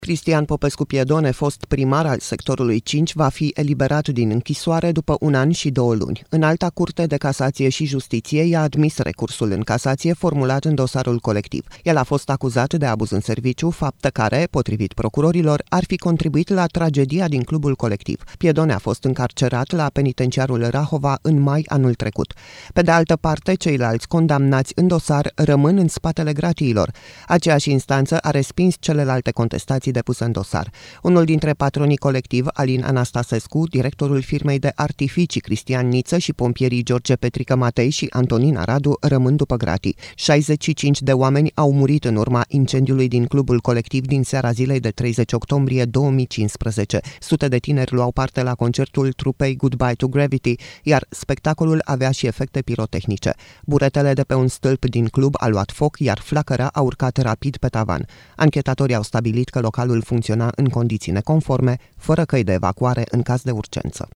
Cristian Popescu Piedone, fost primar al sectorului 5, va fi eliberat din închisoare după 1 an și 2 luni. Înalta Curte de Casație și Justiție i-a admis recursul în casație formulat în dosarul colectiv. El a fost acuzat de abuz în serviciu, faptă care, potrivit procurorilor, ar fi contribuit la tragedia din clubul colectiv. Piedone a fost încarcerat la penitenciarul Rahova în mai anul trecut. Pe de altă parte, ceilalți condamnați în dosar rămân în spatele gratiilor. Aceeași instanță a respins celelalte contestații depuse în dosar. Unul dintre patronii colectiv, Alin Anastasescu, directorul firmei de artificii Cristian Niță și pompierii George Petrică Matei și Antonina Radu rămân după gratii. 65 de oameni au murit în urma incendiului din clubul colectiv din seara zilei de 30 octombrie 2015. Sute de tineri luau parte la concertul trupei Goodbye to Gravity, iar spectacolul avea și efecte pirotehnice. Buretele de pe un stâlp din club a luat foc, iar flacăra a urcat rapid pe tavan. Anchetatorii au stabilit că localul funcționa în condiții neconforme, fără căi de evacuare în caz de urgență.